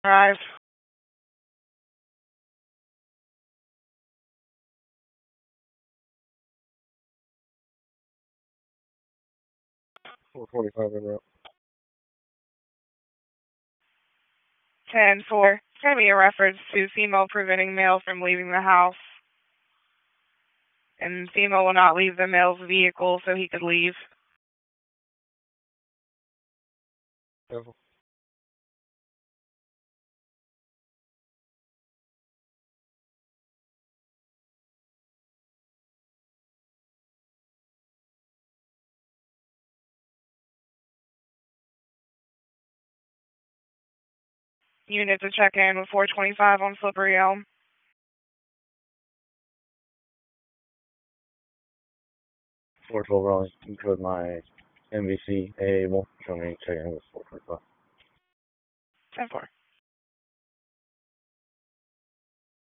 Arrive. 445 in route. 10-4. It's going to be a reference to female preventing male from leaving the house. And female will not leave the male's vehicle so he could leave. Careful. Unit to check in with 425 on Slippery Elm. 412 Raleigh. You code my MVC AA1. Show me check in with 445. 10-4.